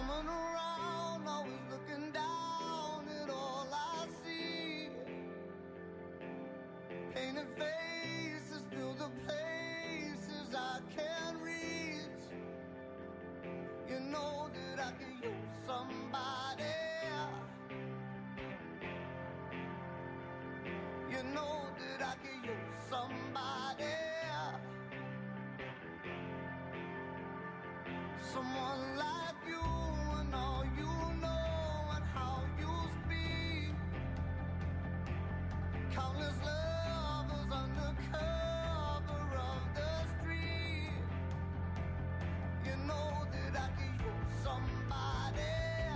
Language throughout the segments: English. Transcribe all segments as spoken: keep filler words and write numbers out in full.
roaming around, always looking down at all I see. Painted faces fill the places I can't reach. You know that I could use somebody. You know that I could use somebody. Someone like you and all you know and how you speak. Countless lovers under cover of the street. You know that I could use somebody.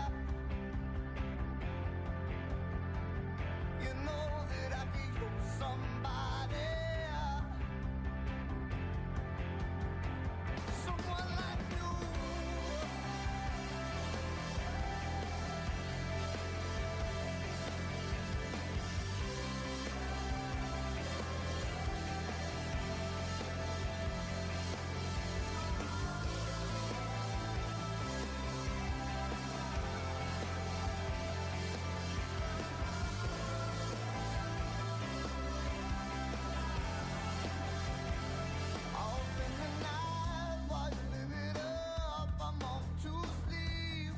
You know that I could use somebody. Someone like you. I'll spend the night while you live it up. I'm off to sleep,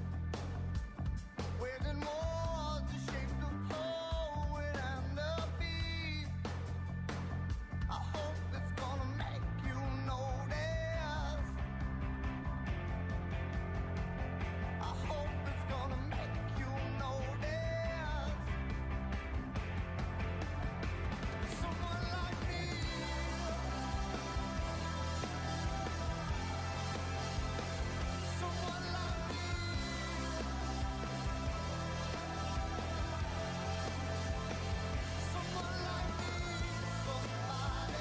waiting more to shape the poet and the beat. I hope it's gonna make you notice. I hope it's gonna make you notice. Someone like me. Someone like me. Someone like me. Somebody.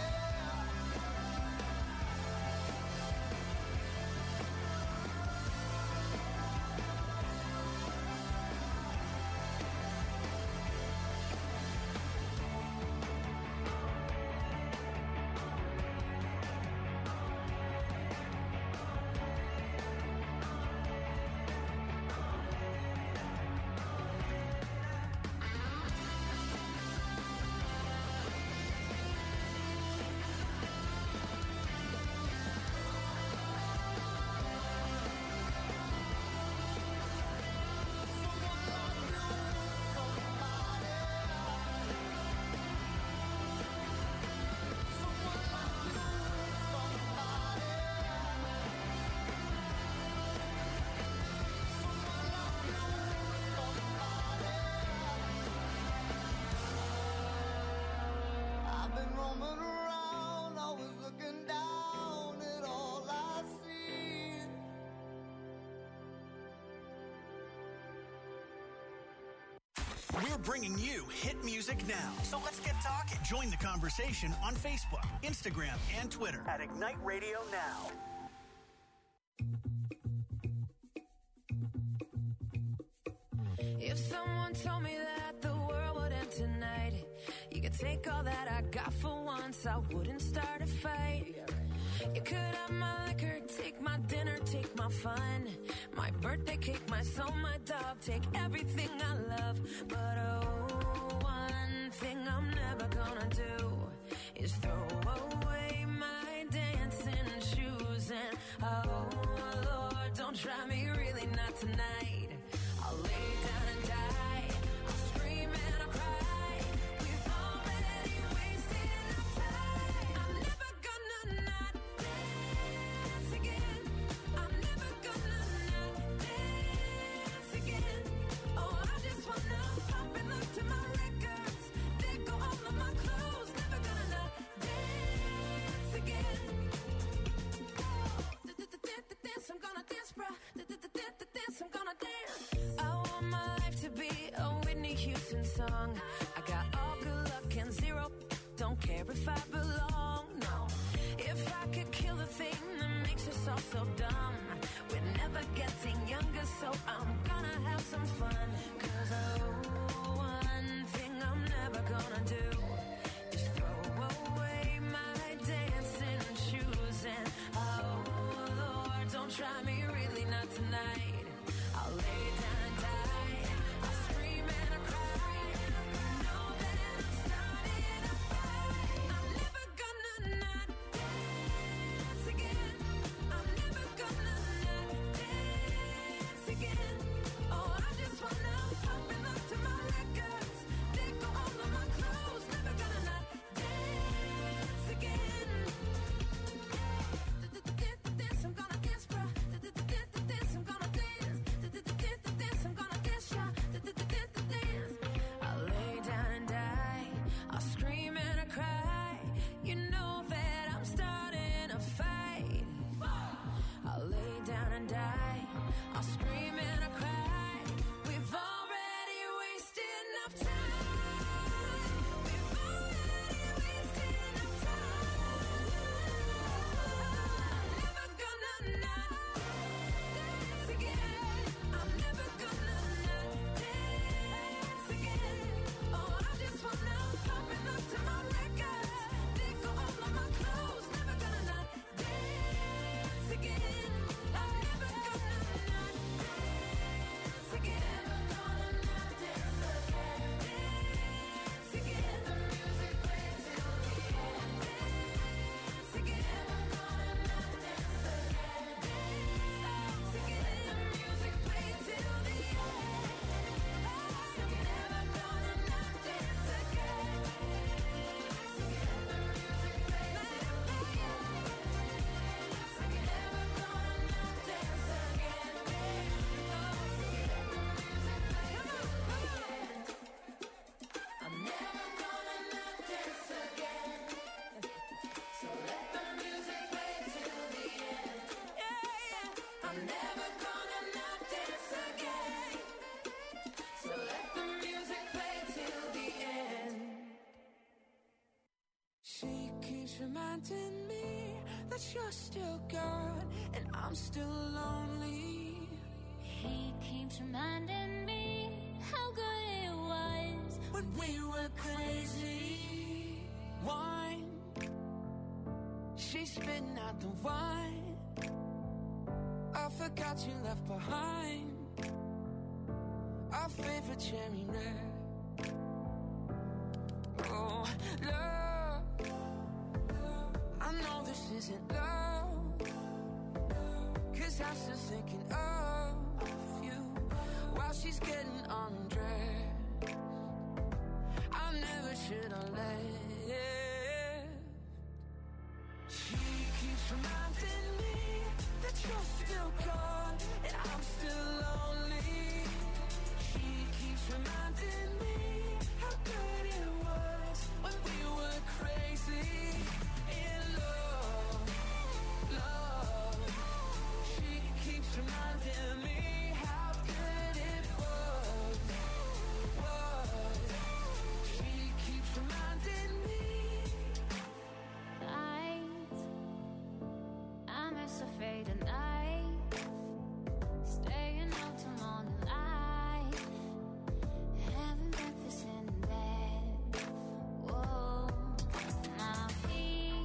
Someone like you. Somebody. Someone like you. Somebody. Someone like you. Somebody. I've been roaming around, always looking down at all I see. We're bringing you hit music now. So let's get talking. Join the conversation on Facebook, Instagram, and Twitter at Ignite Radio Now. If someone told me that the world would end tonight, you could take all that I got for once, I wouldn't start a fight. You could have my liquor, take my dinner, take my fun, my birthday cake, my soul, my dog, take everything I love. But oh, one thing I'm never gonna do is throw away my dancing shoes. And oh Lord, don't try me, really not tonight. I'll lay down and die, I'll scream and I'll cry. We've already wasted enough time. I'm never gonna not dance again. I'm never gonna not dance again. Oh, I just wanna pop and look to my records. They go all of my clothes. Never gonna not dance again. Oh, dance, I'm gonna dance, bruh. Dance, I'm gonna dance. I want my life to be a Whitney Houston song. I got all good luck and zero. Don't care if I belong, no. If I could kill the thing that makes us all so dumb, we're never getting younger, so I'm gonna have some fun. Cause oh, one thing I'm never gonna do is throw away my dancing shoes. And oh Lord, don't try me, really not tonight. that you're still gone and I'm still lonely. He keeps reminding me how good it was when we were crazy. Wine, she's spitting out the wine. I forgot you left behind our favorite cherry red. Oh, love, I know this isn't love, 'cause I'm still thinking of you while she's getting undressed. I never should have left. She keeps reminding me that you're still gone and I'm still lonely. She keeps reminding me how good it was when we were crazy in love, love. She keeps reminding me how good it was, was. She keeps reminding me. Night, I'm as afraid of night, staying out till morning light, having breakfast in bed. Whoa, now he,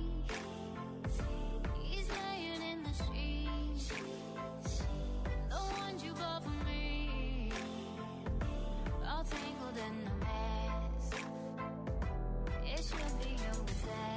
he's laying in the sheets, the ones you bought for me, all tangled in a mess. It should be over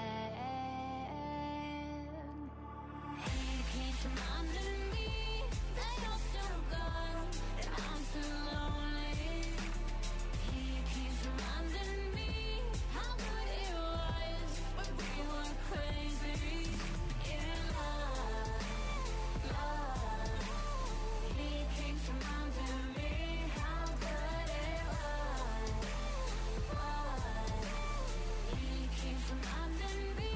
then. He keeps reminding me that you're still gone and I'm still lonely. He keeps reminding me how good it was when we were crazy in love, love. He keeps reminding me how good it was, was. He keeps reminding me.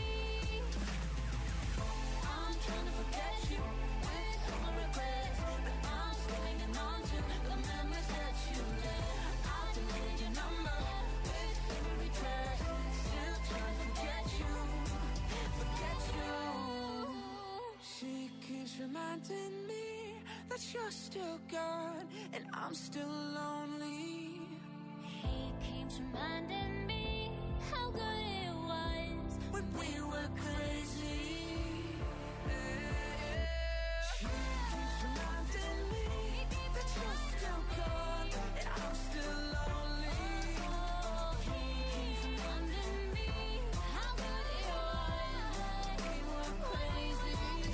I'm trying to forget you with all my regrets, but I'm still hanging on to the memories that you left. I've deleted your number with every text, still trying to forget you, forget you. She keeps reminding me that you're still gone and I'm still lonely. He keeps reminding me how good it was when we were crazy. She keeps reminding me that you're still gone and I'm still lonely. He keeps reminding me how good it was when we were crazy.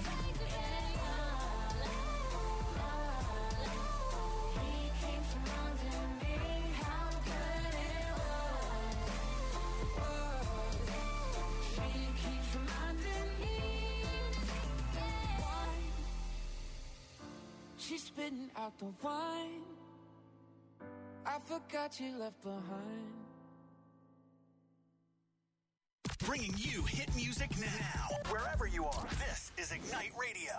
He keeps reminding me how good it was. She keeps reminding me. Wine, she's spitting out the wine. I forgot you left behind. Bringing you hit music now, wherever you are. This is Ignite Radio.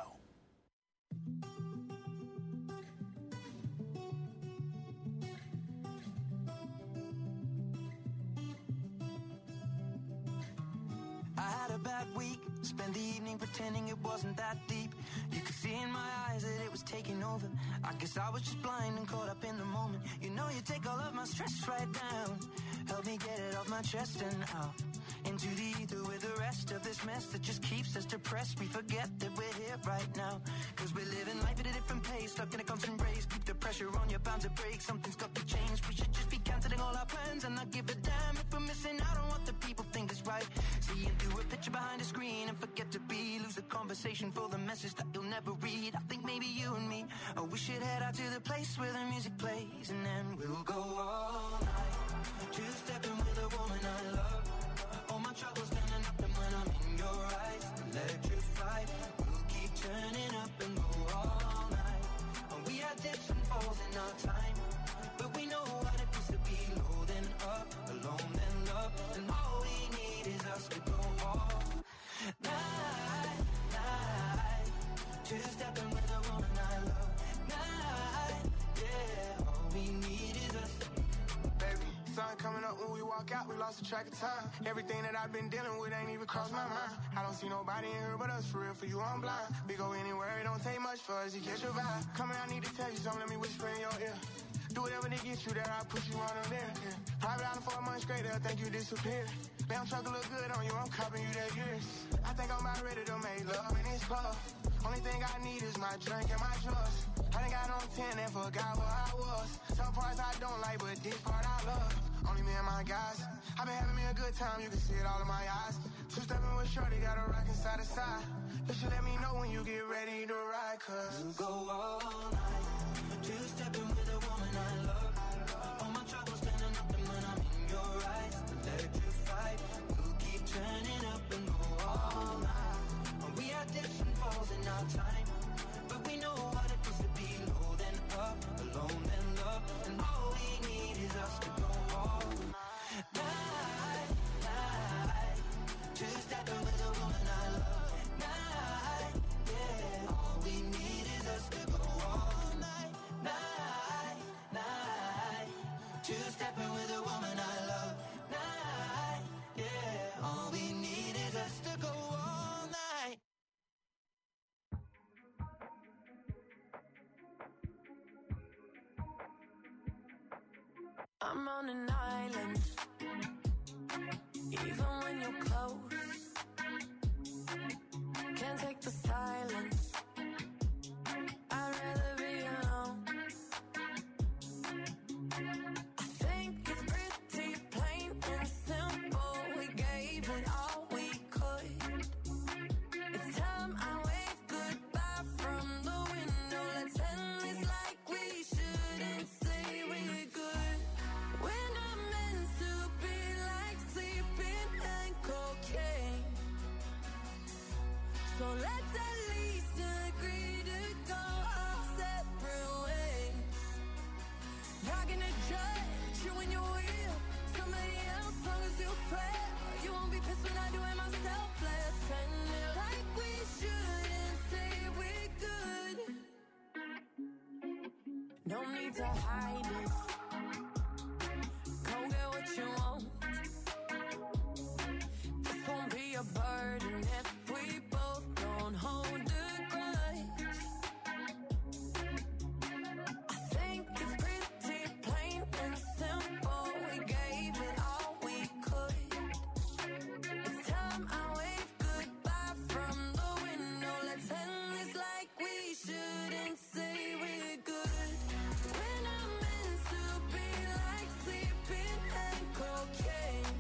I had a bad week, spent the evening pretending it wasn't that deep. You could see in my eyes that it was taking over. I guess I was just blind and caught up in the moment. You know you take all of my stress right down, help me get it off my chest and out into the ether with the rest of this mess that just keeps us depressed. We forget that we're here right now, cause we're living life at a different pace, stuck in a constant race. Keep the pressure on, you're bound to break. Something's got to change. We should just be cancelling all our plans and not give a damn if we're missing out on what the people think is right. See and do a picture behind a screen and forget to be. Lose the conversation for the message that you'll never read. I think maybe you and me, oh, we should head out to the place where the music plays, and then we'll go all night, two-stepping with a woman I love. All my troubles standing up, and when I'm in your eyes, electrified. We'll keep turning up and go all night. And we had dips and falls in our time, but we know what it feels to be low then up, alone then love. And all we need is us to go all night, night. Two-stepping with a woman I love. Night, yeah. All we need is us. Baby, sun coming up when we walk walk out, we lost the track of time. Everything that I've been dealing with ain't even crossed my mind. I don't see nobody in here but us, for real, for you, I'm blind. We go anywhere, it don't take much for us to catch your vibe. Come here, I need to tell you something, let me whisper in your ear. Do whatever to get you there, I'll push you on them there. Yeah. Private island for a month straight, they'll think you disappeared. Damn truck look good on you, I'm copping you that years. I think I'm about ready to make love in this club. Only thing I need is my drink and my drugs. I done got on ten and forgot where I was. Some parts I don't like, but this part I love. Only me and my guys. I've been having me a good time, you can see it all in my eyes. Two-stepping with Shorty, got a rockin' side to side. You should let me know when you get ready to ride, cause you go all night. Two-stepping with a woman I love. All my troubles standing up and when I'm in your eyes. Electrified, we'll keep turning up and go all night. We had dips and falls in our time, but we know what it is to be low then up, alone then love. And all we need is us to go all night, night. Two-stepping with a woman I love. Night, yeah. All we need is us to go all night, night, night. Two-stepping with a woman I love. Night, yeah. All we need is us to go all night. I'm on an island, even when you're close. Can't take the silence, I'd rather be alone. I think it's pretty plain and simple. We gave it all we could. It's time I wave goodbye from the window. Let's end this like we shouldn't say we're good. We're not meant to be like sleeping and cocaine. So let's at least agree to go our separate ways. Not gonna judge you when you're real. Somebody else, long as you swear. You won't be pissed when I do it myself. Let's end it like we shouldn't say we're good. No need to hide it. Go get what you want. This won't be a burden if we both don't hold a grudge. I think it's pretty plain and simple. We gave it all we could. It's time I wave goodbye from the window. Let's end this like we shouldn't say we're good. We're not meant to be like sleeping and cocaine.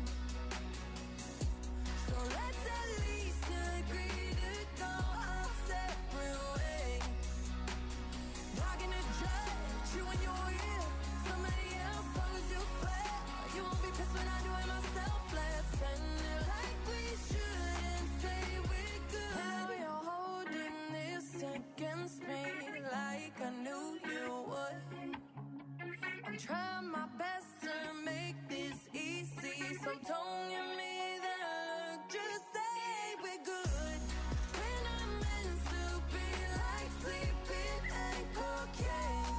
So let's at least agree to go our separate ways. Not gonna judge you when you're real. Somebody else, long as you swear. You won't be pissed when I do it myself. Let's end it like we shouldn't say we're good. Now you're holding this against me like I knew you would. I'm trying my best to make this easy, so don't give me that look, just say we're good. We're not meant to be like sleeping and cocaine.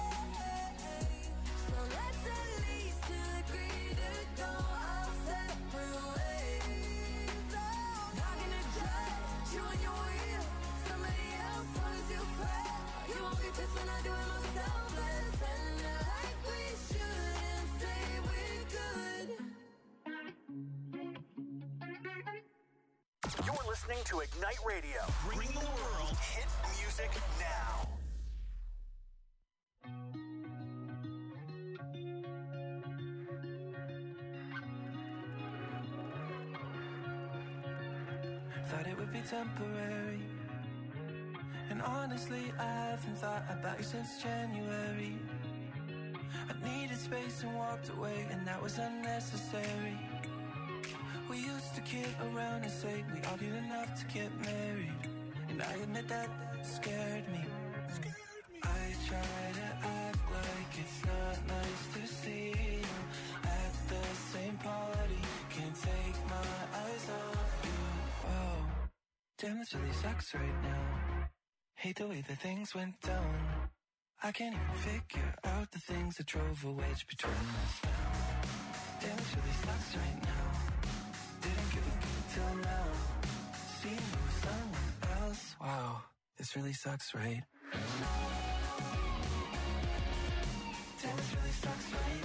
So let's at least agree to go our separate ways. Not gonna judge you when you're real. Somebody else, long as you swear. You won't be pissed when I do it myself. Let's end it like we shouldn't say we're good. You're listening to Ignite Radio, bringing the world hit music now. Thought it would be temporary, and honestly I haven't thought about you since January. I needed space and walked away, and that was unnecessary. We used to kid around and say we argued enough to get married, and I admit that scared me. I try to act like it's not nice to see you at the same party. Can't take my eyes off you. Whoa, damn, this really sucks right now. Hate the way that things went down. I can't even figure out the things that drove a wedge between us now. Damn, it really sucks right now. Didn't give a till now. Seeing you with someone else. Wow, this really sucks, right? Damn, this really sucks, right?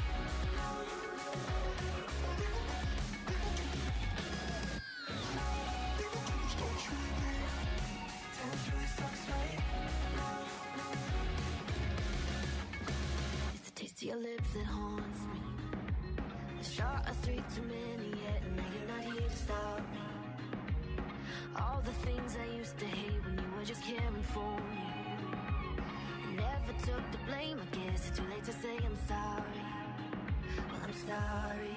Damn, this really sucks, right? It's the taste of your lips that haunts me. A shot of three too many yet, and now you're not here to stop me. All the things I used to hate when you were just caring for me. I never took the blame, I guess it's too late to say I'm sorry. Well, I'm sorry.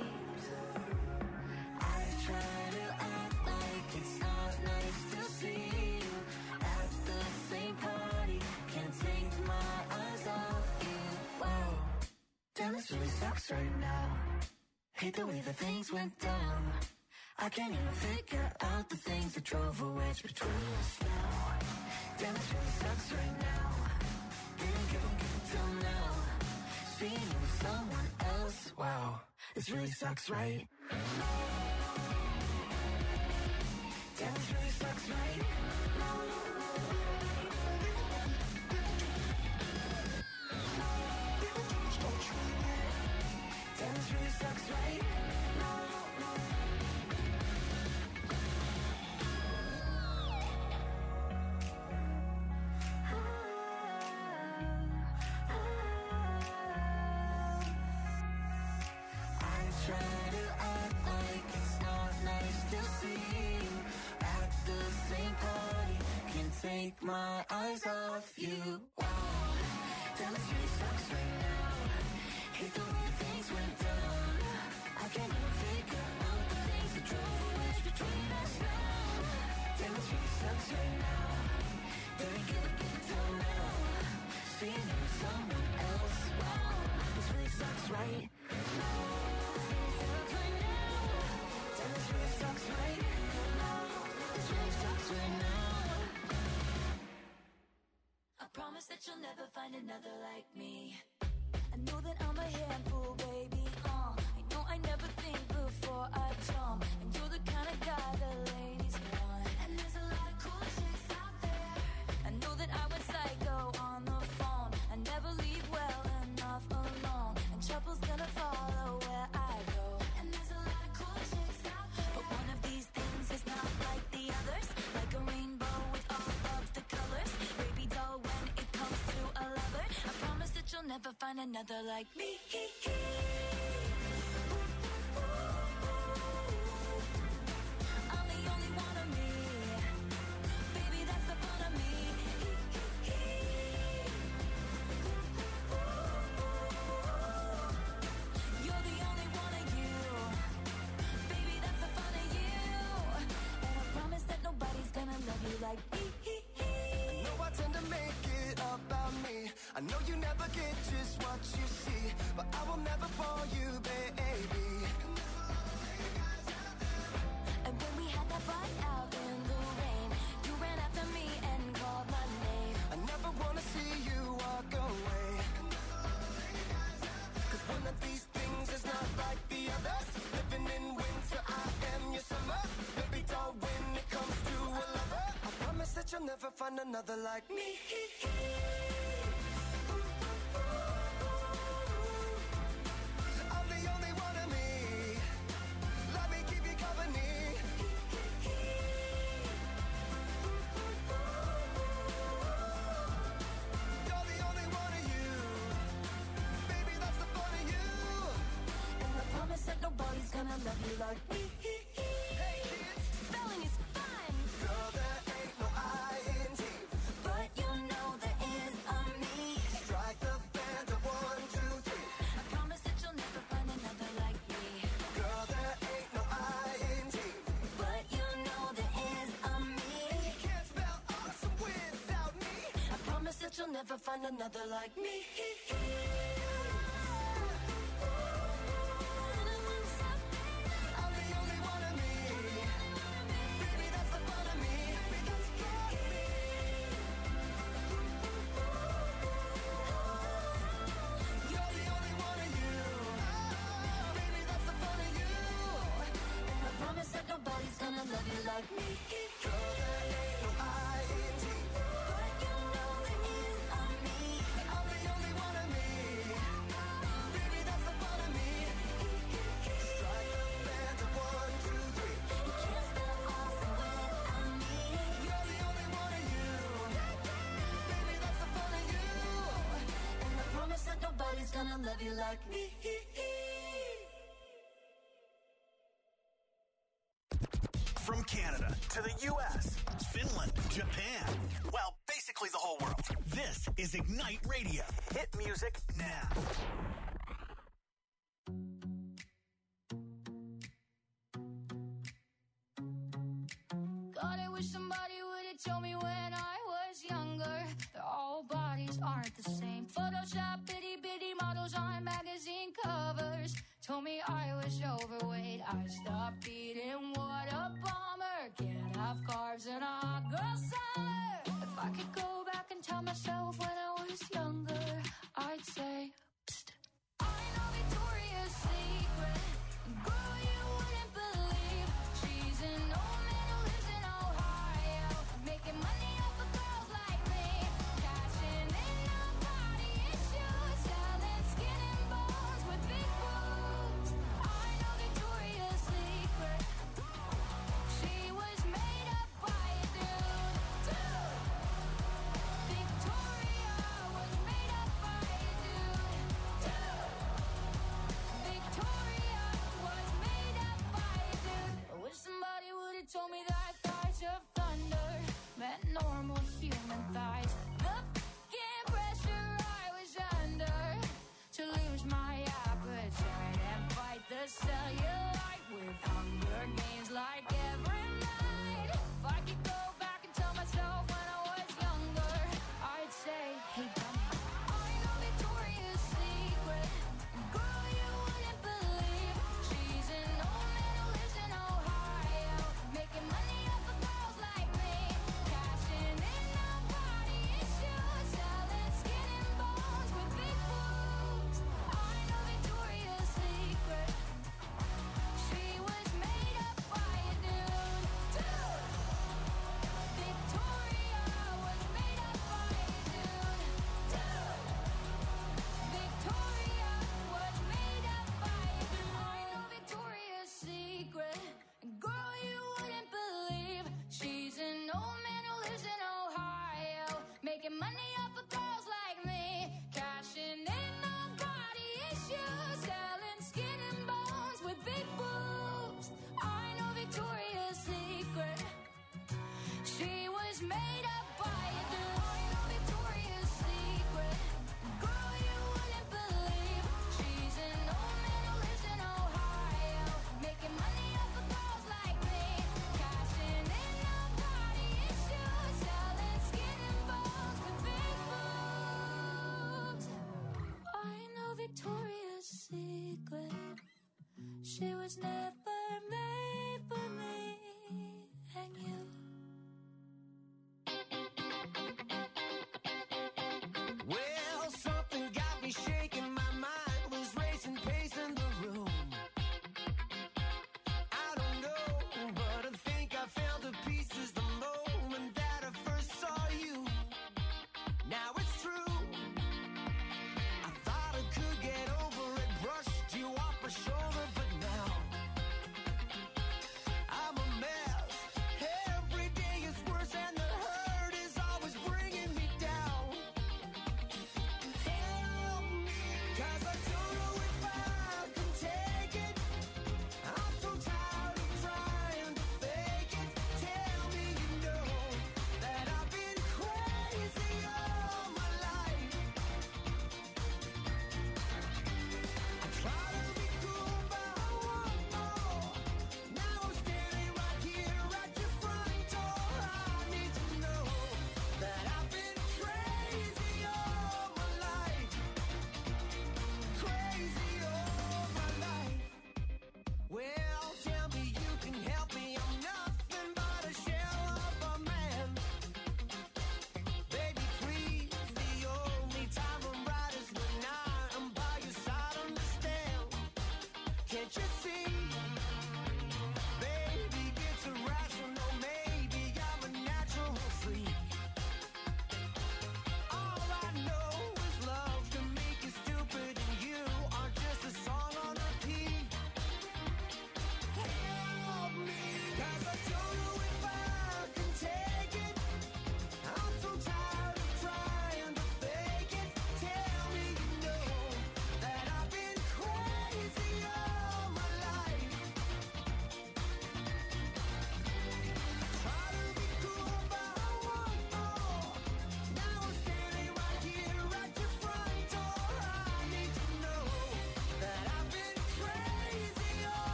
I try to act like it's not nice to see you at the same party. Can't take my eyes off you. Wow, damn, this really sucks right now. Hate the way that things went down. I can't even figure out the things that drove a wedge between us now. Damn, this really sucks right now. Didn't give a till now. Seeing you with someone else. Wow, this really sucks, right? Damn, this really sucks, right? Damn, this really sucks, right? Try to act like it's not nice to see you at the same party. Can't take my eyes off you. Wow, damn, this really sucks right now. Hate the way things went down. I can't even figure out the things that drove a wedge between us now. Damn, this really sucks right now. Didn't give a till now. Seeing you with someone else. Wow, this really sucks right now. I promise that you'll never find another like me. I know that I'm a handful, baby. Uh, I know I never think before I jump, and you're the kind of guy the ladies want. And there's a lot of cool chicks out there. I know that I went psycho on the phone. I never leave well enough alone, and trouble's gonna follow where I go. And there's a lot of cool chicks out there, but one of these things is not like the others. Like a rainbow with all of the colors. Baby doll, when it comes to a lover, I promise that you'll never find another like me. I'm the only one of me. Baby, that's the fun of me. You're the only one of you. Baby, that's the fun of you. And I promise that nobody's gonna love you like me. I know I tend to make it about me. I know you never get just what you see, but I will never bore you, baby. And when we had that fight out in the rain, you ran after me and called my name. I never wanna see you walk away. Cause one of these things is not like the others. Living in winter, I am your summer. Baby doll, when it comes to a lover, I promise that you'll never find another like me. I'm the only one of me. Let me keep you company. You're the only one of you. Baby, that's the fun of you. And I promise that nobody's gonna love you like me. Hey kids, Spelling is fun, girl, there ain't no I N G. but you know there is a me. Strike the band of one, two, three. I promise that you'll never find another like me. Girl, there ain't no I N G. But you know there is a me. You can't spell awesome without me. I promise that you'll never find another like me. I'm the only one of me. Baby, that's the fun of me. Because you're me. You're the only one of you. Baby, that's the fun of gonna love you like me. From Canada to the U S, Finland, Japan, well, basically the whole world. This is Ignite Radio. Hit music now. God, I wish somebody would have told me when I was younger that all bodies aren't the same. Photoshop bitty bitty models on magazine covers told me I was overweight. I stopped eating, what a bummer. Can't have carbs in a hot girl summer. If I could go back and tell myself when I was younger, I'd say, psst. I know Victoria's Secret, girl, you wouldn't believe. She's an old man who lives in Ohio, making money off of girls like me, cashing in on body issues, selling skin and bones with big boobs. I know Victoria's Secret. She was made up by a dude. Dude. Victoria was made up by a dude. Dude. Victoria was made up by a dude. I wish somebody would have told me that thighs of thunder meant normal human thighs. The fucking pressure I was under to lose my appetite and fight the cellulite with Hunger Games like every night. If I could go back and tell myself when I was younger, I'd say, hey dummy, I know Victoria's Secret, girl, you wouldn't believe. She's an old man who lives in Ohio, making money off of girls like me, cashing in on body issues, selling skin and bones with big boobs. I know Victoria's Secret. She was made up by a dude. Dude. Victoria was made up by a dude. Dude. Victoria was made up by a dude. I know Victoria's Secret. Girl, you wouldn't believe. She's an old man who lives in Ohio, making money off of girls like me, cashing in on body issues, selling skin and bones with big boobs. I know Victoria's Secret. She was made up by a dude. I know Victoria's Secret. Girl, you wouldn't believe. She's an old man who lives in Ohio, making money off of girls like me, cashing in on body issues, selling skin and bones with big boobs. I know Victoria's Secret. She was never made for me and you. Well, something got me shaking, my mind was racing, pacing the room. I don't know, but I think I fell to pieces the moment that I first saw you. Now it's true, I thought I could get over it, brushed you off my shoulder, but now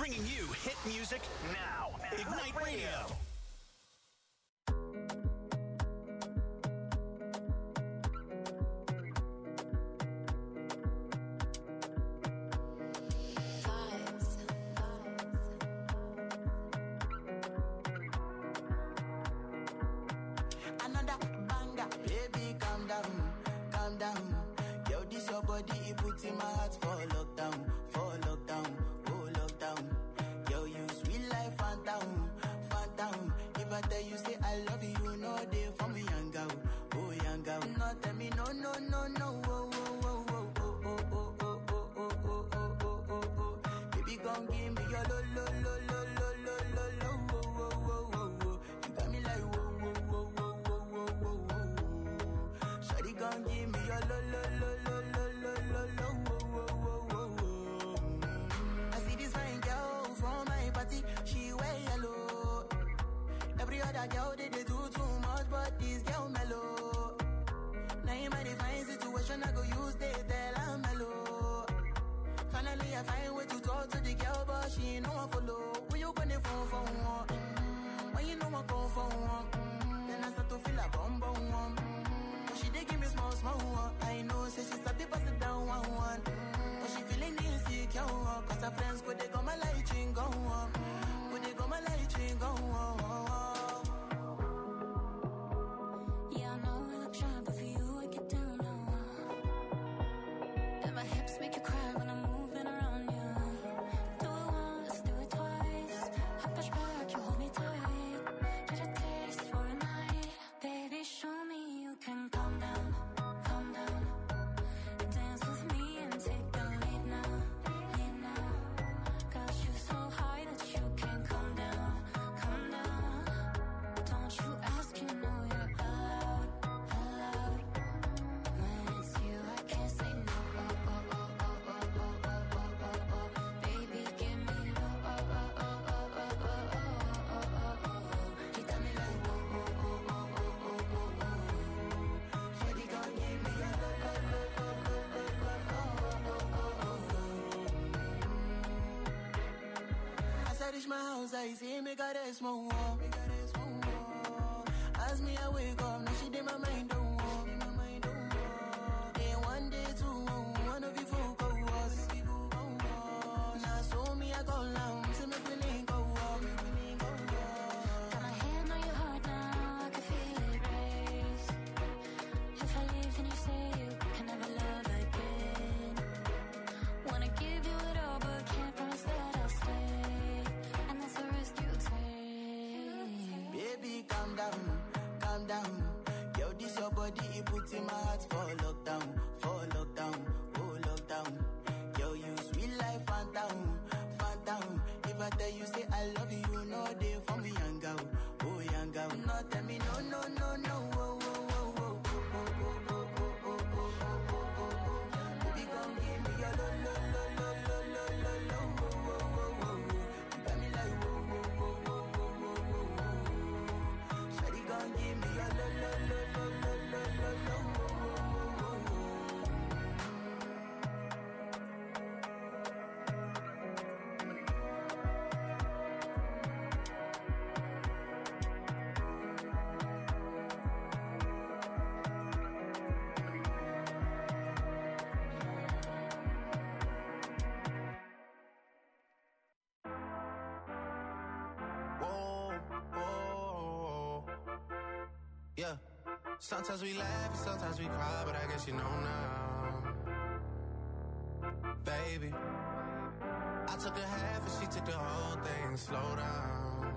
Bringing you hit music now. Ignite Radio. Another banger, baby, calm down, calm down. Yo, this your body, it puts in my heart for lockdown, for lockdown, oh lockdown. Yo, you sweet life, phantom, phantom. If I tell you say I love you, you know they for me, young girl, oh young girl. No, tell me no, no, no, no, oh, oh, oh, oh, oh, oh, oh, oh, oh, oh, oh, oh, oh, oh, oh. Baby, gon' give me your lo, lo, lo, lo, lo, lo, lo, lo, oh, oh, oh, oh, oh. You got me like whoa, whoa, whoa, whoa, whoa, whoa, whoa, whoa. Shawty gon' give me your lo, lo, lo, lo, lo, lo, lo, lo, oh, oh, oh, oh, oh. I see this fine girl from my party, she wear yellow. Every other girl they, they do too much, but this girl mellow. Now in my divine situation, I go use they tell I'm mellow. Finally, I find way to talk to the girl, but she ain't no one follow. When you gonna phone for one? Mm-hmm. When you know I come for one? Mm-hmm. Then I start to feel a bum bum one. Mm-hmm. But she dey give me small small one. I know, say she start to pass it down one one. Mm-hmm. But she feeling insecure, one. Cause her friends go they go my light ring go on. Go they go my light ring go on. Yeah, I know I look shy, but for you I get down low. And my hips make you cry when I'm moving around you. Do it once, do it twice. I push back, you hold me tight. Get a taste for a night. Baby, show me you can calm down, calm down. Dance with me and take the lead now, lead now. Got you so high that you can't come down, come down. Don't you ask, you know you're allowed, allowed. When it's you, I can't say no. Oh, oh, oh, oh, oh, oh, oh, oh, oh, oh. Baby, give me low. Oh, oh, oh, oh, oh, oh, oh, oh, oh, oh. You got me like whoa, whoa, whoa, whoa, whoa, whoa, whoa, whoa. Shawty gon' give me a low, low, low, low, low, low, low, oh, oh, oh, oh. As I reach my house, I see me got a small wall. As me, I wake up, now she did my mind don't walk. Day one, day two, one of you folk go us. Now so me, I go down, see me feeling go up. Got my hand on your heart now, I can feel it race. If I leave, then you say you can never love again. Wanna give you it all, but can't promise that I'll stay. And that's a risk you take. Baby, calm down, calm down. Yo, this your body, it puts in my heart for lockdown, for lockdown, oh lockdown. Yo, you sweet life, phantom, phantom. If I tell you say I love you, you know they for me, young girl, oh young girl. No, tell me no, no, no, no, oh, oh, oh, oh, oh, oh, oh, oh, oh, oh, oh, oh, oh, oh. Baby, gon' give me your lo, lo, lo, lo, lo, lo, lo, lo, oh, oh, oh, oh, oh. You got me like whoa, whoa, whoa, whoa, whoa, whoa, whoa, whoa. Shawty gon' give me your lo, lo, lo, lo, lo, lo, lo, lo, oh, oh, oh, oh, oh. Whoa, whoa, yeah. Sometimes we laugh and sometimes we cry, but I guess you know now, baby. I took a half and she took the whole thing. Slow down,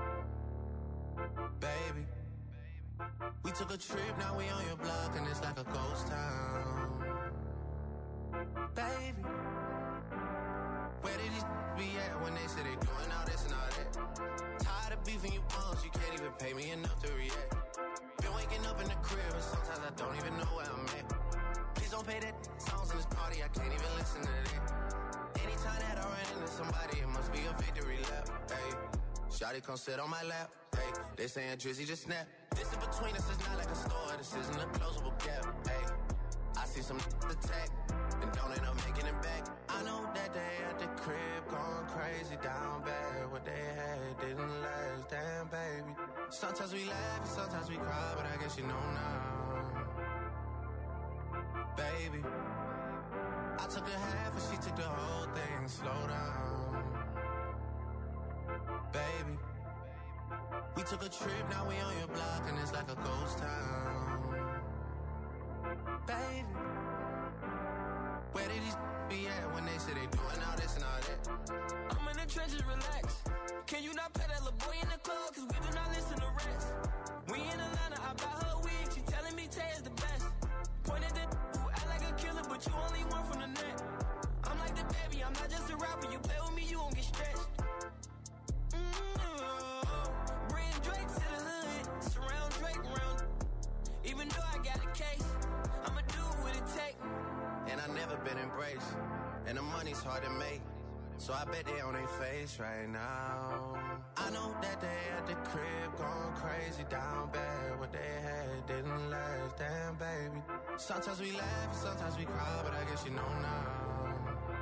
baby. We took a trip, now we on your block and it's like a ghost town, baby. Where did these be at when they say they doing all this and all that? Tired of beefing you bums, you can't even pay me enough to react. Been waking up in the crib and sometimes I don't even know where I'm at. Please don't play that songs in this party, I can't even listen to that. Anytime that I run into somebody, it must be a victory lap. Hey, shawty come sit on my lap. Hey, they saying Drizzy just snap. This in between us is not like a store, this isn't a closable gap. Hey, I see some attack and don't end up making it back. I know that they at the crib going crazy down bad. What they had didn't last, damn baby. Sometimes we laugh and sometimes we cry, but I guess you know now, baby. I took a half and she took the whole thing. Slow down, baby. We took a trip, now we on your block and it's like a ghost town, baby. Where did these be at when they say they doing all this and all that? I'm in the trenches, relax. Can you not pet that little boy in the club? Cause we do not listen to rest. We in Atlanta, I buy her wig. She telling me Tay is the best. Pointed at who act like a killer, but you only one from the net. I'm like the baby, I'm not just a rapper. You play with me, you won't get stretched. Mm-hmm. Bring Drake to the hood. Surround Drake around. Even though I got a case, I'ma do what it take. And I never been embraced, and the money's hard to make, so I bet they on their face right now. I know that they at the crib going crazy down bad. What they had didn't last, damn baby. Sometimes we laugh and sometimes we cry, but I guess you know now,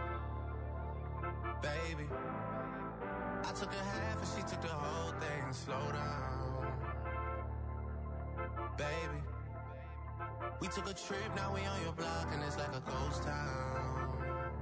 baby. I took a half and she took the whole thing. Slow down, baby. We took a trip, now we on your block and it's like a ghost town,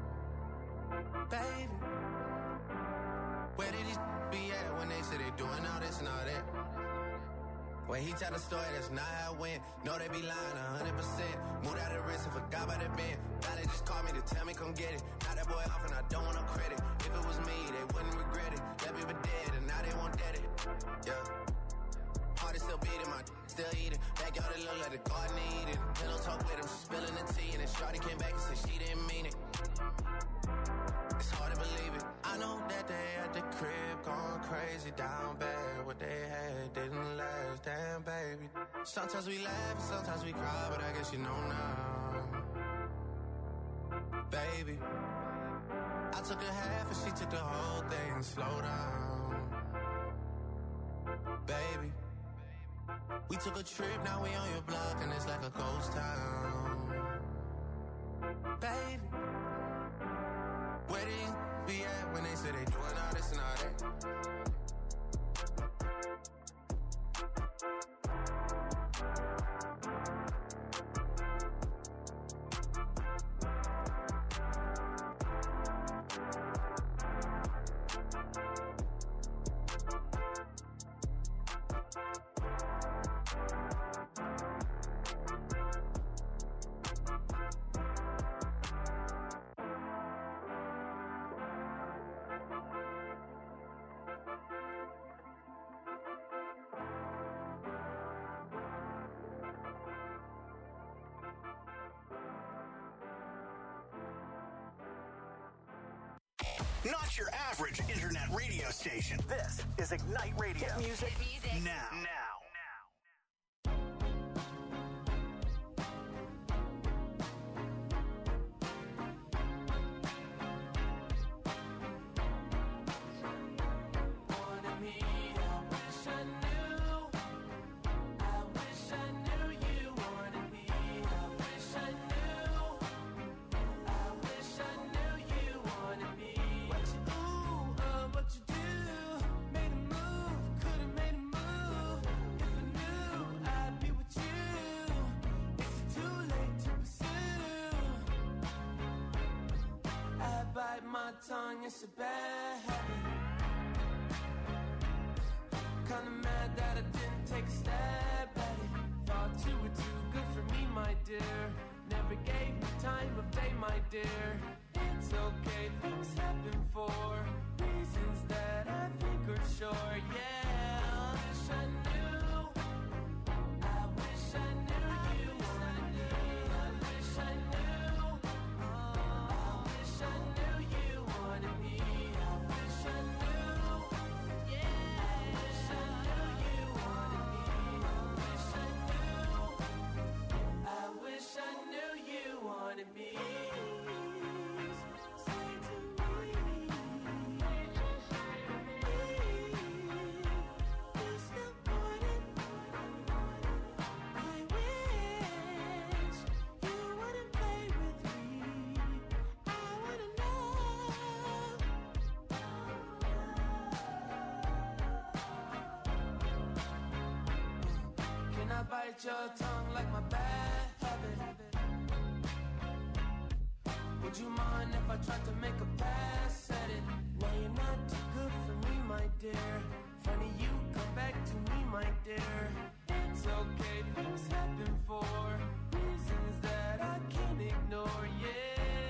baby. Where did these be at when they say they doing all this and all that? When he tell the story, that's not how it went. No, they be lying a hundred percent. Moved out of the wrist and forgot about the bend. Now they just called me to tell me come get it. Now that boy off and I don't want no credit. If it was me, they wouldn't regret it. Left me for dead and now they won't dead it. Yeah. Heart is still beating, my still eating. Backyard it look like the garden eating. Pillow talk with him, she spilling the tea. And then Shawty came back and said she didn't mean it. It's hard to believe it. I know that they at the crib going crazy down bad. What they had didn't last, damn baby. Sometimes we laugh and sometimes we cry, but I guess you know now, baby. I took a half and she took the whole thing. Slow down, baby. We took a trip, now we on your block and it's like a ghost town, baby. Where these be at when they say they doing all this and all that? Not your average internet radio station. This is Ignite Radio. Hit music, Hit music. now. Now. Tongue, it's a bad habit. Kinda mad that I didn't take a stab at it. Thought you were too good for me, my dear. Never gave me time of day, my dear. It's okay, things happen for reasons that I think are sure, yeah. I wish I knew. I wish I knew you. I wish I knew. I wish I knew you wanted me. I wish I knew. Yeah. I wish I knew you wanted me. I wish I knew. I wish I knew you wanted me. Say to me. bite your tongue like my bad habit. Would you mind if I tried to make a pass at it? Now you're not too good for me, my dear. Funny you come back to me, my dear. It's okay, things happen for reasons that I can't ignore, yeah.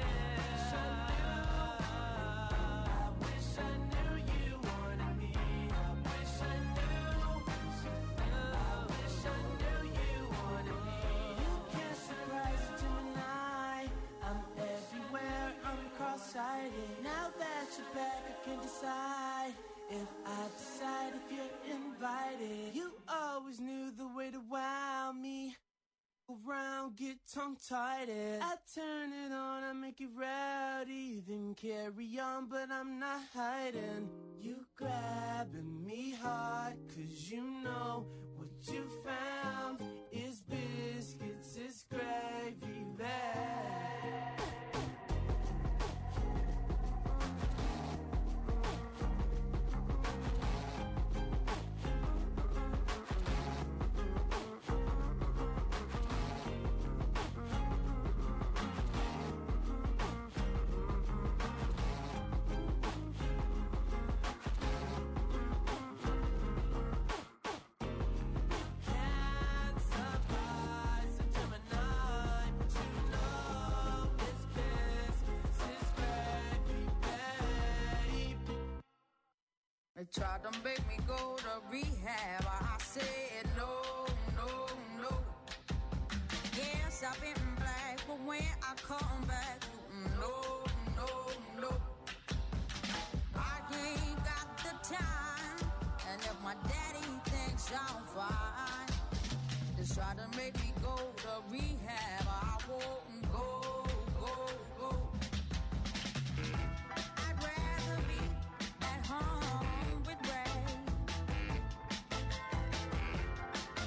I wish I knew you wanted me. I wish I knew. I wish I knew you wanted me. You can't surprise a Gemini. I'm everywhere, I'm cross-sighted. Now that you're back, I can decide if I decide if you're invited. You always knew the way to wow me. Around, get tongue-tied. I turn it on, I make it rowdy. Then carry on, but I'm not hiding. You grabbing me hard, cause you know what you found is biscuits, is gravy there. They tried to make me go to rehab. I said no, no, no. Yes, I've been black, but when I come back, no, no, no. I ain't got the time, and if my daddy thinks I'm fine, they try to make me go to rehab. I won't go, go, go. I'd rather be at home.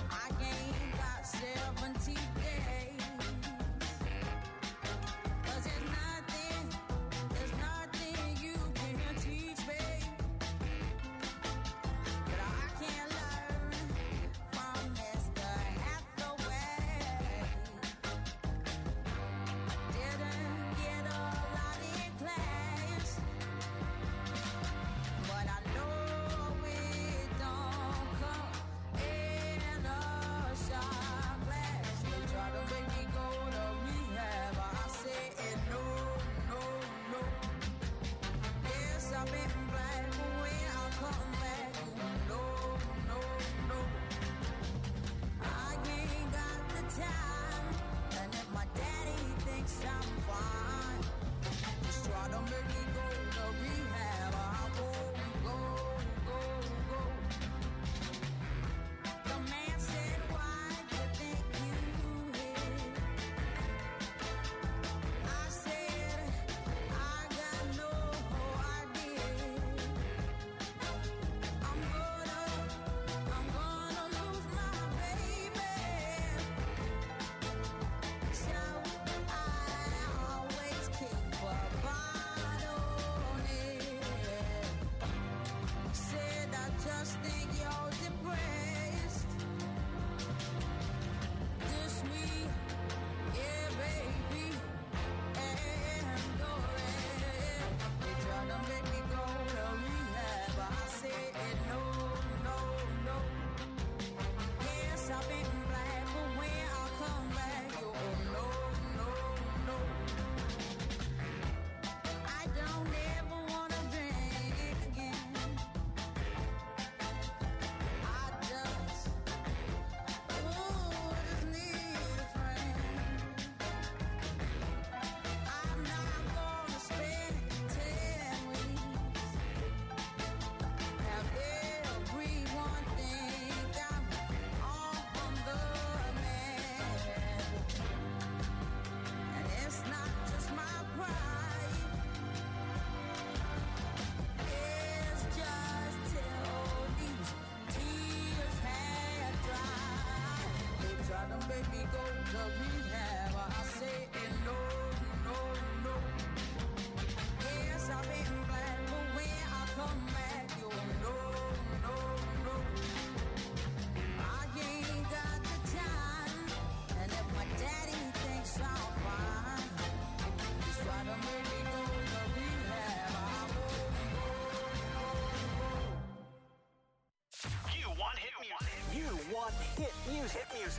seventy days, 'cause it's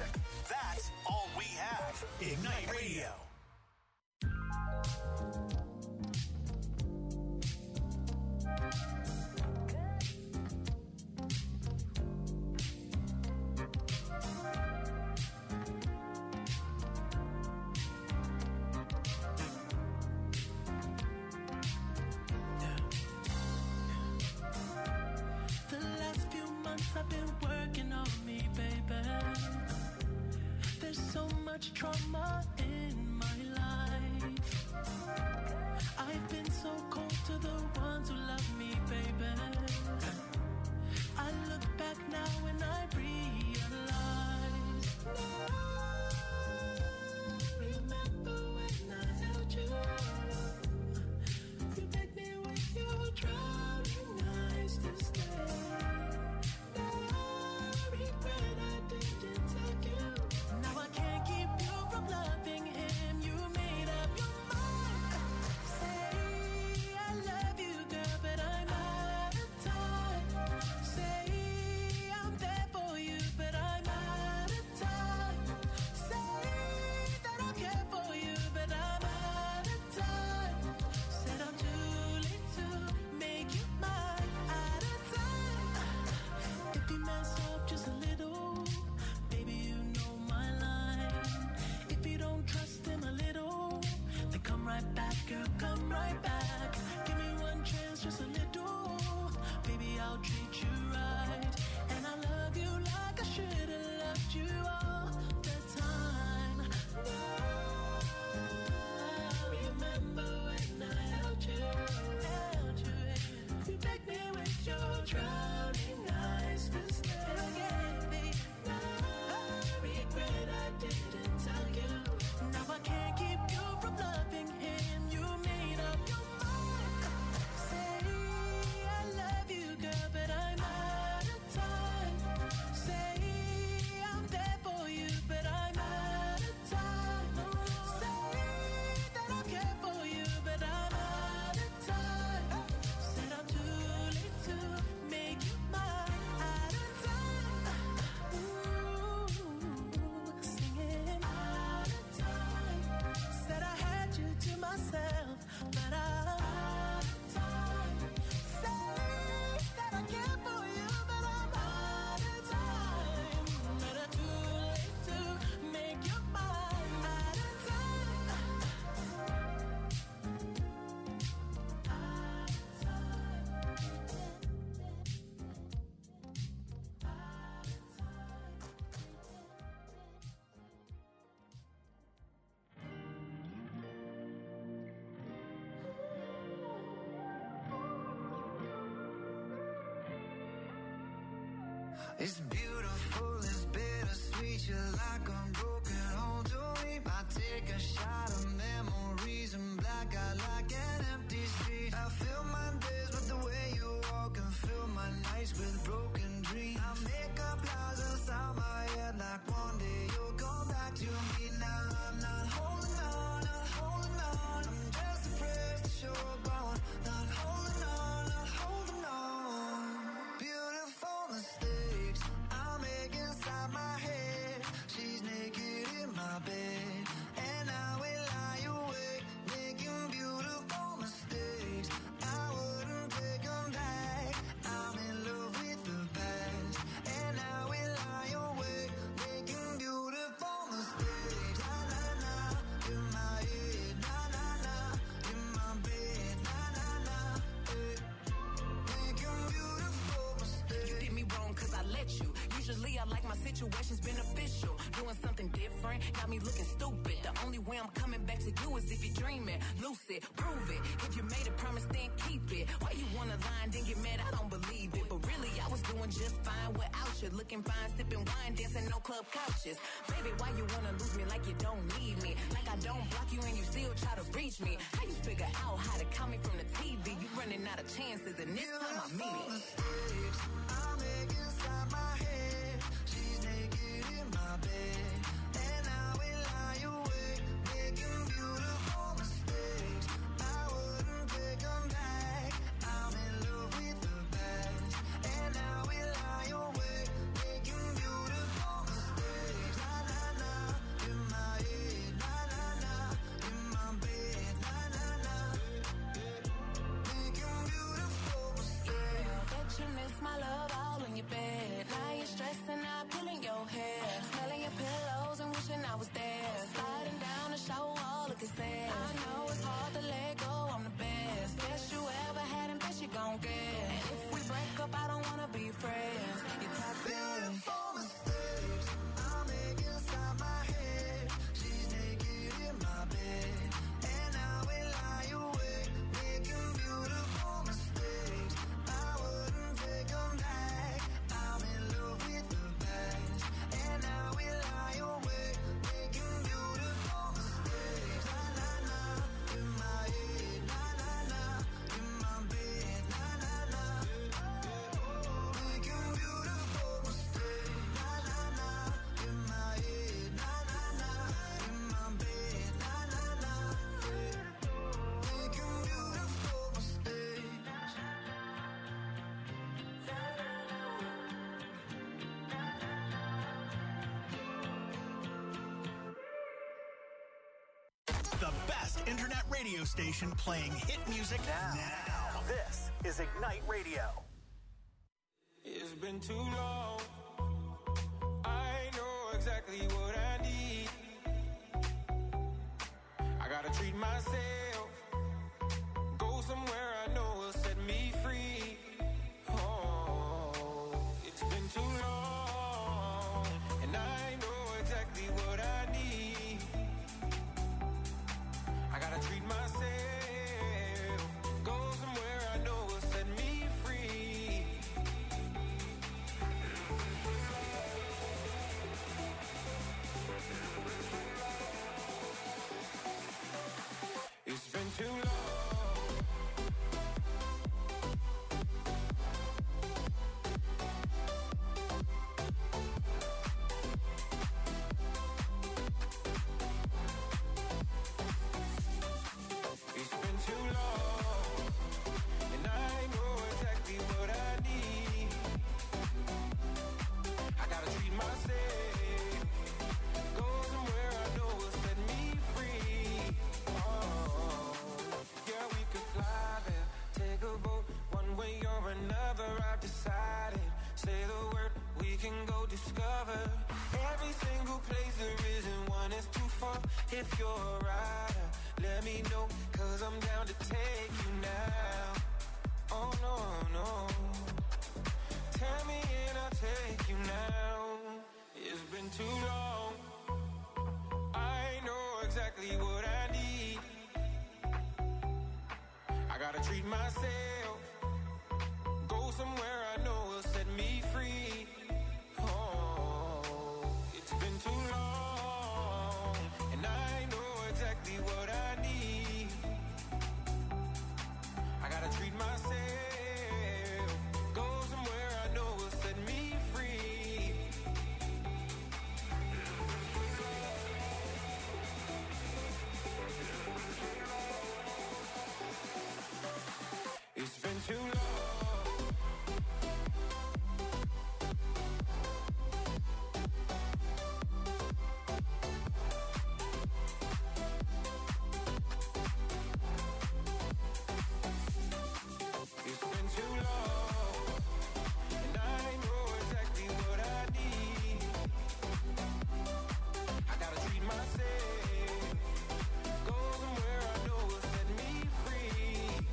music. That's all we have. Ignite Radio. I've been working on me, baby. There's so much trauma in my life. I've been so cold to the ones who love me, baby. I look back now and I realize. Remember when I held you? You begged me with your drowning eyes to stay. It's beautiful, it's bittersweet. You're like a broken home to me. I take a shot of memories and black out like an empty street. I fill my days with the way you walk and fill my nights with broken dreams. I make up lies inside my head like one day you'll come back to me. Now I'm not holding on, not holding on. I'm just afraid that you're gone. Not holding on, not holding on. Beautiful mistakes I make inside my head. She's naked in my bed, and I will lie awake, making beautiful mistakes. I wouldn't take them back. I'm in love with the past, and I will lie awake, making beautiful mistakes. Na na na, in my head. Na na na, in my bed. Na na na, eh. Making beautiful mistakes. You did me wrong cause I let you. Usually I like my situations beneficial. Doing something different got me looking stupid. The only way I'm coming back to you is if you're dreaming. Lucid, prove it. If you made a promise, then keep it. Why you wanna lie and then get mad? I don't believe it. But really, I was doing just fine without you. Looking fine, sipping wine, dancing no club couches. Baby, why you wanna lose me like you don't need me? Like I don't block you and you still try to reach me. How you figure out how to count me from the T V? You running out of chances and this time I mean it. Mistakes I make inside my head. She's naked in my bed, and I will lie awake, making beautiful mistakes. I wouldn't take them back. I'm in love with the past, and I will lie awake, making beautiful mistakes. Na internet radio station playing hit music now. now. This is Ignite Radio. It's been too long. I know exactly what I need. I gotta treat myself. Go somewhere I know will set me free. Oh, it's been too long. And I know exactly what I need. I gotta treat myself. Go somewhere I know will set me free. It's been too long. It's been too long, and I know exactly what I need. I gotta treat myself. Go somewhere I know will set me free. Oh, yeah, we could fly there, take a boat, one way or another. I've decided. Say the word, we can go discover every single place there isn't one that's too far. If you're a rider, let me know, cause I'm down to take you now. Oh no, no. Tell me and I'll take you now. It's been too long. I know exactly what I need. I gotta treat myself. Go somewhere I know will set me free. Oh, it's been too long, and I know exactly what I need. I gotta treat myself. Go somewhere I know will set me free. It's been too long. It's been too long, and I know exactly what I need. I gotta treat myself. Go somewhere I know will set me free.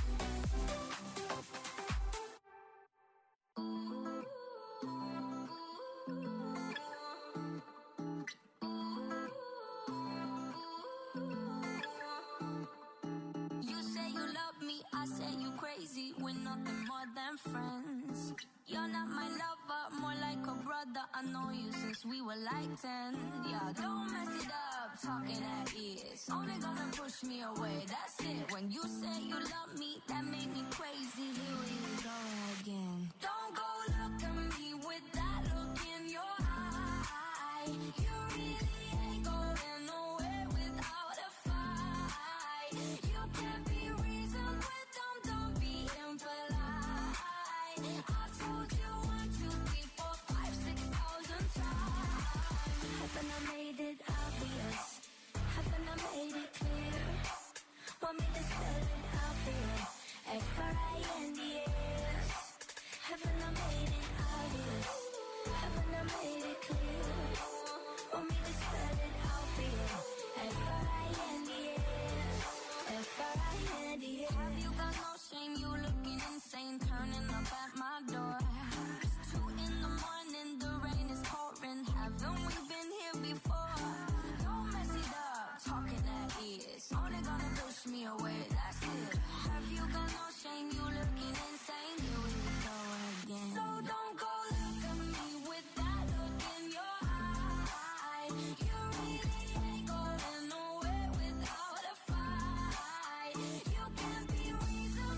You say you love me, I say you crazy. We're nothing more than friends. You're not my lover, more like a brother. I know you since we were like ten. Yeah, don't mess it up, talking at ears. Only gonna push me away, that's it. When you say you love me, that made me crazy. Here we go again. Don't go look at me with that look in your eye. You really ain't going nowhere without a fight. You can't be reasoned with them, don't be impolite. I've told you one, two, three, four, five, six thousand times. Haven't I made it obvious? Haven't I made it clear? Want me to spell it out for you? F R I N D S. Haven't I made it obvious? Haven't I made it clear? Want me to spell it out for you? F R I N D S. F R I N D S. Have you got no shame? You looking insane, turning up at my door. It's two in the morning, the rain is pouring. Haven't we been here before? Don't mess it up, talking at ears. Only gonna push me away, that's it. Have you got no shame? You looking insane. Here we go again. So don't go look at me with that look in your eye. You really ain't going nowhere without a fight. You can't be reasoned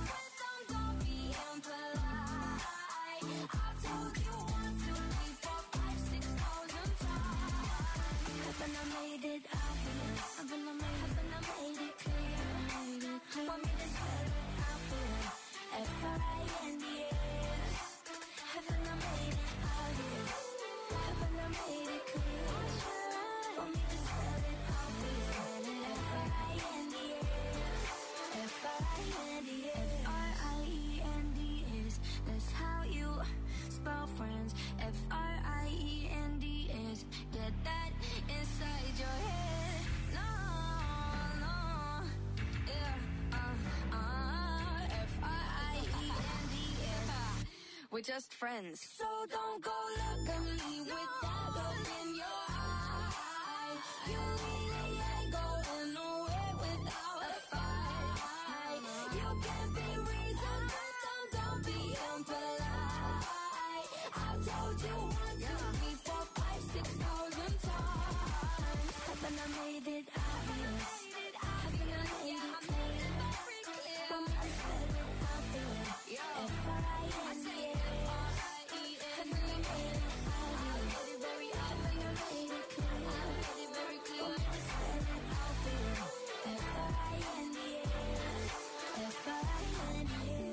We're just friends. So don't go look at me with that look in your eye. You really ain't going nowhere without a fight. You can be reasoned, but don't, don't be impolite. I've told you one, two, three, four, five, six thousand times. Haven't I made it obvious? Haven't I made it clear? Want me to spell it out there? F R I N D A. Haven't I made it obvious? Haven't I made it clear? Want me to spell it out there? F R I N D A. F R I N D A.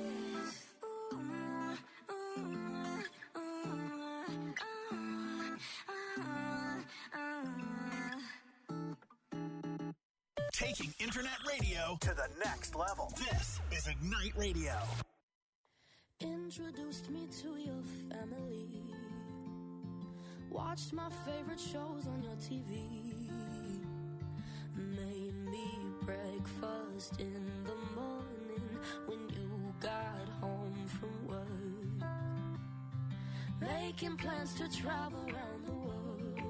Taking internet radio to the next level. This is Ignite Radio. Introduced me to your family. Watched my favorite shows on your T V. Made me breakfast in the morning when you got home from work. Making plans to travel around the world.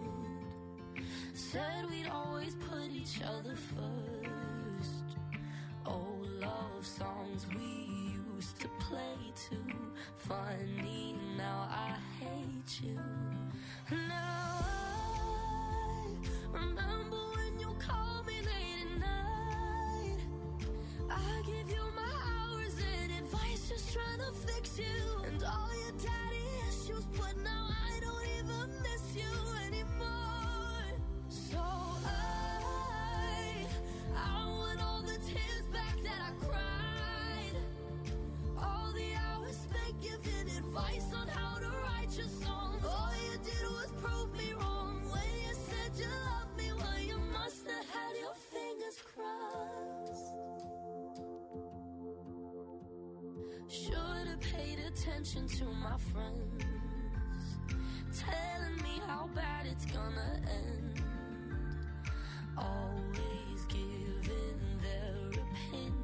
Said we'd always put each other first. Old love songs we used to play too. Funny, now I hate you. Now I remember when you called me late at night. I give you my hours and advice, just trying to fix you. And all your daddy issues, but now I don't even miss you anymore. So I, I want all the tears back that I cried. All the hours spent giving advice on how to write your songs. All you did was prove me wrong. When you said you loved me, well, you must have had your fingers crossed. Should have paid attention to my friends, telling me how bad it's gonna end.